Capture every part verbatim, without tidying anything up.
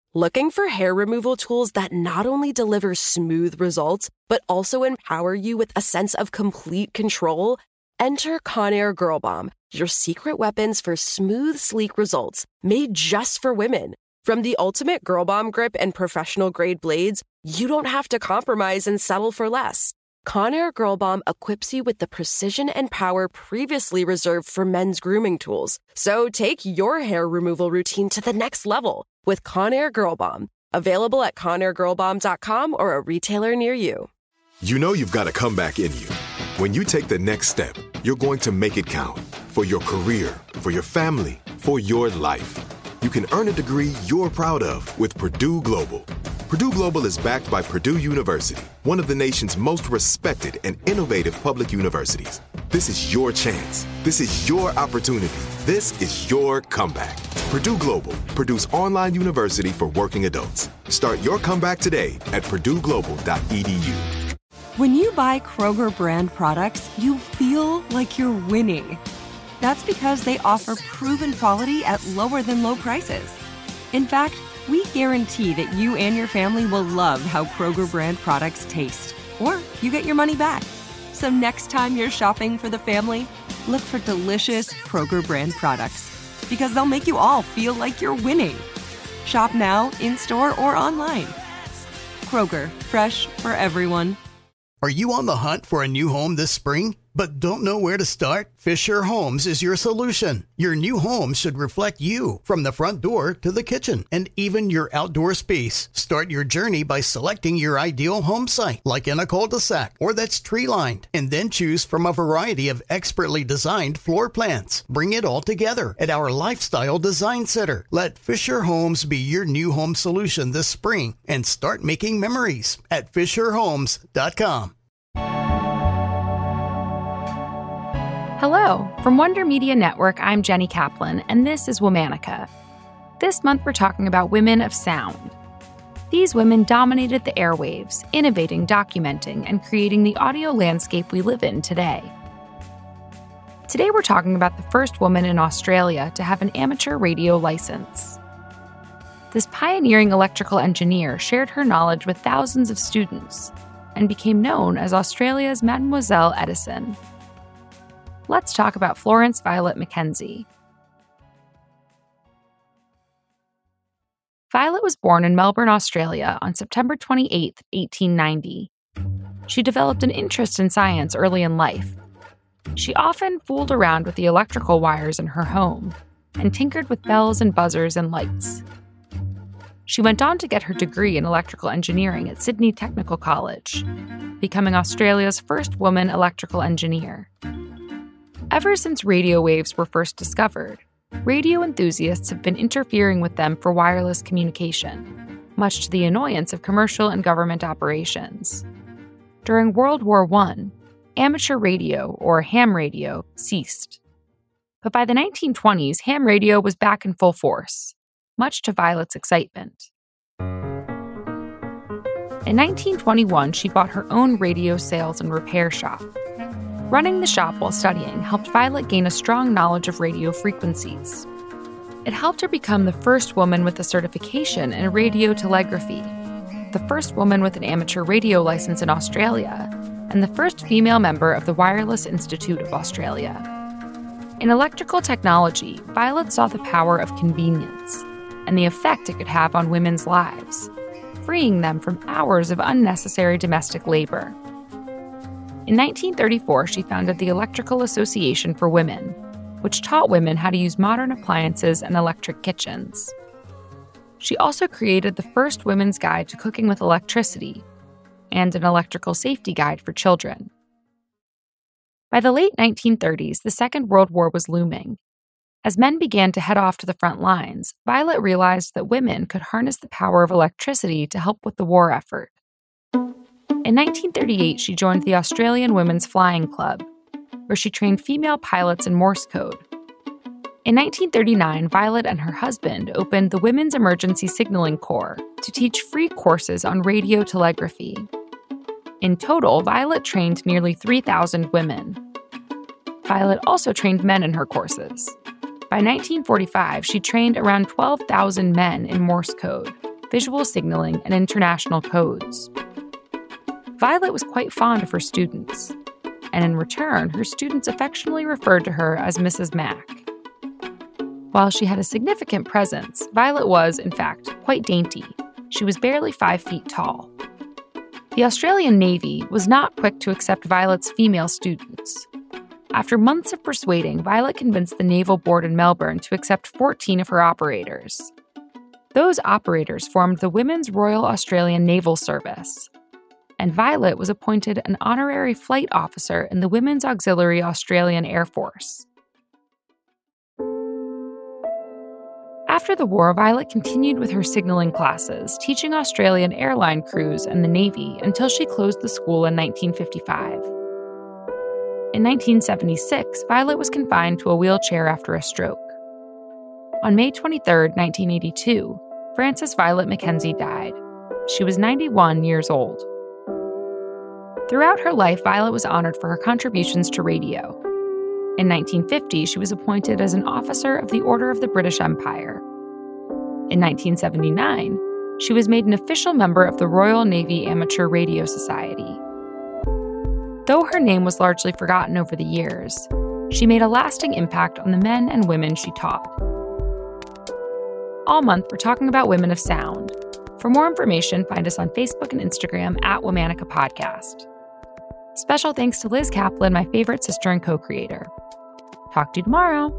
Looking for hair removal tools that not only deliver smooth results, but also empower you with a sense of complete control? Enter Conair Girl Bomb, your secret weapons for smooth, sleek results, made just for women. From the ultimate Girl Bomb grip and professional-grade blades, you don't have to compromise and settle for less. Conair Girl Bomb equips you with the precision and power previously reserved for men's grooming tools. So take your hair removal routine to the next level with Conair Girl Bomb. Available at conair girl bomb dot com or a retailer near you. You know you've got a comeback in you. When you take the next step, you're going to make it count. For your career, for your family, for your life. You can earn a degree you're proud of with Purdue Global. Purdue Global is backed by Purdue University, one of the nation's most respected and innovative public universities. This is your chance. This is your opportunity. This is your comeback. Purdue Global, Purdue's online university for working adults. Start your comeback today at purdue global dot e d u. When you buy Kroger brand products, you feel like you're winning. That's because they offer proven quality at lower than low prices. In fact, we guarantee that you and your family will love how Kroger brand products taste, or you get your money back. So next time you're shopping for the family, look for delicious Kroger brand products, because they'll make you all feel like you're winning. Shop now, in-store, or online. Kroger, fresh for everyone. Are you on the hunt for a new home this spring, but don't know where to start? Fisher Homes is your solution. Your new home should reflect you, from the front door to the kitchen, and even your outdoor space. Start your journey by selecting your ideal home site, like in a cul-de-sac or that's tree-lined, and then choose from a variety of expertly designed floor plans. Bring it all together at our Lifestyle Design Center. Let Fisher Homes be your new home solution this spring and start making memories at fisher homes dot com. Hello, from Wonder Media Network, I'm Jenny Kaplan, and this is Womanica. This month we're talking about women of sound. These women dominated the airwaves, innovating, documenting, and creating the audio landscape we live in today. Today we're talking about the first woman in Australia to have an amateur radio license. This pioneering electrical engineer shared her knowledge with thousands of students and became known as Australia's Mademoiselle Edison. Let's talk about Florence Violet Mackenzie. Violet was born in Melbourne, Australia on September twenty-eighth, eighteen ninety. She developed an interest in science early in life. She often fooled around with the electrical wires in her home and tinkered with bells and buzzers and lights. She went on to get her degree in electrical engineering at Sydney Technical College, becoming Australia's first woman electrical engineer. Ever since radio waves were first discovered, radio enthusiasts have been interfering with them for wireless communication, much to the annoyance of commercial and government operations. During World War One, amateur radio, or ham radio, ceased. But by the nineteen twenties, ham radio was back in full force, much to Violet's excitement. In nineteen twenty-one, she bought her own radio sales and repair shop. Running the shop while studying helped Violet gain a strong knowledge of radio frequencies. It helped her become the first woman with a certification in radio telegraphy, the first woman with an amateur radio license in Australia, and the first female member of the Wireless Institute of Australia. In electrical technology, Violet saw the power of convenience and the effect it could have on women's lives, freeing them from hours of unnecessary domestic labor. In nineteen thirty-four, she founded the Electrical Association for Women, which taught women how to use modern appliances and electric kitchens. She also created the first women's guide to cooking with electricity and an electrical safety guide for children. By the late nineteen thirties, the Second World War was looming. As men began to head off to the front lines, Violet realized that women could harness the power of electricity to help with the war effort. In nineteen thirty-eight, she joined the Australian Women's Flying Club, where she trained female pilots in Morse code. In nineteen thirty-nine, Violet and her husband opened the Women's Emergency Signaling Corps to teach free courses on radio telegraphy. In total, Violet trained nearly three thousand women. Violet also trained men in her courses. By nineteen forty-five, she trained around twelve thousand men in Morse code, visual signaling, and international codes. Violet was quite fond of her students, and in return, her students affectionately referred to her as Missus Mac. While she had a significant presence, Violet was, in fact, quite dainty. She was barely five feet tall. The Australian Navy was not quick to accept Violet's female students. After months of persuading, Violet convinced the Naval Board in Melbourne to accept fourteen of her operators. Those operators formed the Women's Royal Australian Naval Service, and Violet was appointed an honorary flight officer in the Women's Auxiliary Australian Air Force. After the war, Violet continued with her signaling classes, teaching Australian airline crews and the Navy until she closed the school in nineteen fifty-five. In nineteen seventy-six, Violet was confined to a wheelchair after a stroke. On May twenty-third, nineteen eighty-two, Frances Violet Mackenzie died. She was ninety-one years old. Throughout her life, Violet was honored for her contributions to radio. In nineteen fifty, she was appointed as an officer of the Order of the British Empire. In nineteen seventy-nine, she was made an official member of the Royal Navy Amateur Radio Society. Though her name was largely forgotten over the years, she made a lasting impact on the men and women she taught. All month, we're talking about women of sound. For more information, find us on Facebook and Instagram at Womanica Podcast. Special thanks to Liz Kaplan, my favorite sister and co-creator. Talk to you tomorrow.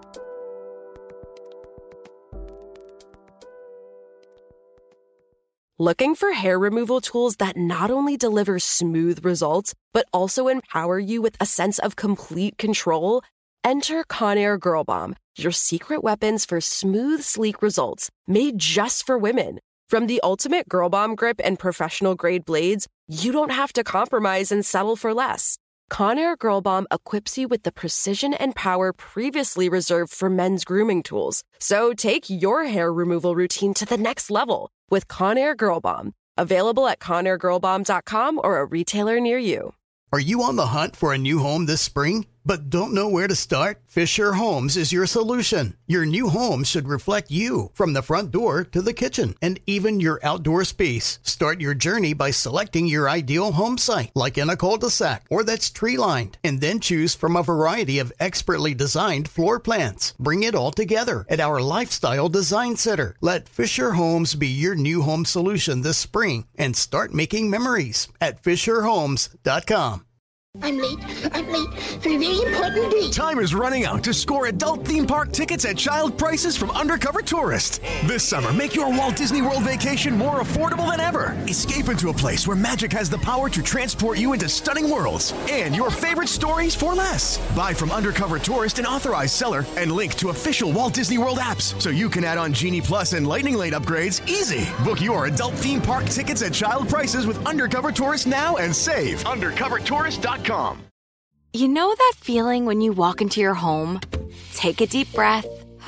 Looking for hair removal tools that not only deliver smooth results, but also empower you with a sense of complete control? Enter Conair Girl Bomb, your secret weapons for smooth, sleek results, made just for women. From the ultimate Girl Bomb grip and professional-grade blades, you don't have to compromise and settle for less. Conair Girl Bomb equips you with the precision and power previously reserved for men's grooming tools. So take your hair removal routine to the next level with Conair Girl Bomb. Available at conair girl bomb dot com or a retailer near you. Are you on the hunt for a new home this spring, but don't know where to start? Fisher Homes is your solution. Your new home should reflect you, from the front door to the kitchen, and even your outdoor space. Start your journey by selecting your ideal home site, like in a cul-de-sac or that's tree-lined, and then choose from a variety of expertly designed floor plans. Bring it all together at our Lifestyle Design Center. Let Fisher Homes be your new home solution this spring and start making memories at fisher homes dot com. I'm late. I'm late for a very important date. Time is running out to score adult theme park tickets at child prices from Undercover Tourist. This summer, make your Walt Disney World vacation more affordable than ever. Escape into a place where magic has the power to transport you into stunning worlds and your favorite stories for less. Buy from Undercover Tourist, an authorized seller, and link to official Walt Disney World apps so you can add on Genie Plus and Lightning Lane upgrades easy. Book your adult theme park tickets at child prices with Undercover Tourist now and save. undercover tourist dot com. You know that feeling when you walk into your home, take a deep breath,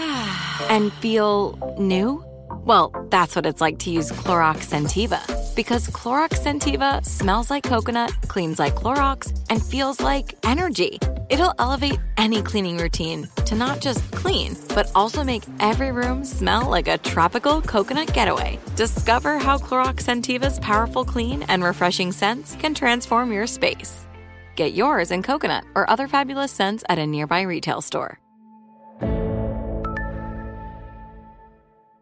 and feel new? Well, that's what it's like to use Clorox Scentiva. Because Clorox Scentiva smells like coconut, cleans like Clorox, and feels like energy. It'll elevate any cleaning routine to not just clean, but also make every room smell like a tropical coconut getaway. Discover how Clorox Scentiva's powerful clean and refreshing scents can transform your space. Get yours in coconut or other fabulous scents at a nearby retail store.